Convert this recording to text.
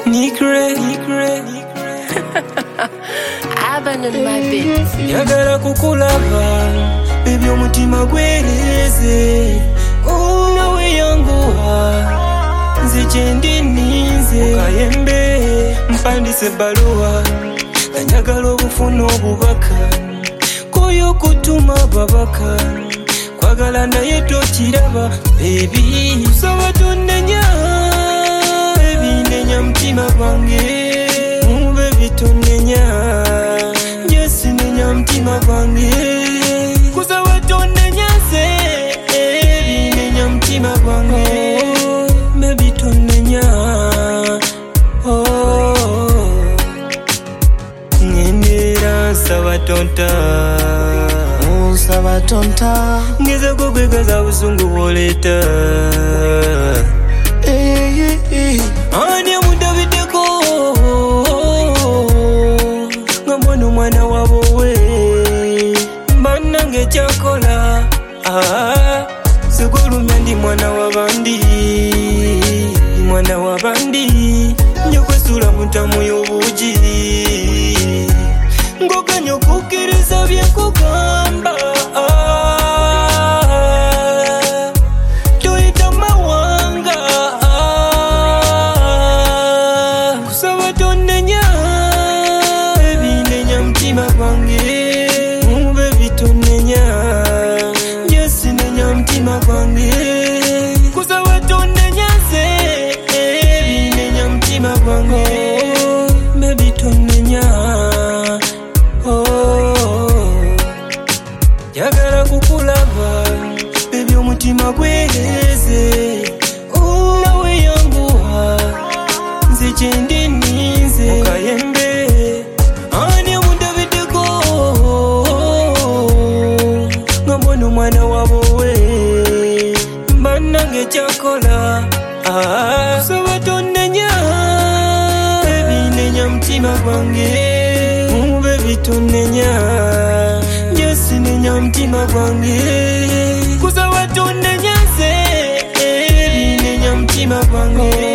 Nikre I've been in my bed. Yagala kukulaba baby omutima gwereze nawe yanguha nze gyendi ninze kayembe mpandise baluwa kanyagala obufuna obubaka koyo kutuma babaka kwagala naye tokiraba baby kusaba tonnenya baby nenya mutima gwange baby tonnenya yes nenya mutima gwange kusaba tonnenya se baby nenya mutima gwange baby tonnenya ngendera nsaba tonta ngeze kugwegaza busungu bwoleta ani amudabideko nga mbona omwana wabowe bannange kyakola sigolumya ndi mwana wabandi njo kwesula mutamu y'obugi ngoganya okukkiriza byenkugamba toyita mawanga kusaba tonnenya ebinenya mutima gwange baby tonnenya yes nenya mutima gwange kusaba tonnenya se ebinenya mutima gwange baby tonnenya yagala kukulaba baby omutima gwereze nawe yanguha nze gyendi ninze kayembe ani amudabideko nga mbona omwana wabowe bannange kyakola kusaba tonnenya baby nenya mutima gwange baby tonnenya yes nenya mutima gwange kusaba tonnenya se baby nenya mutima gwange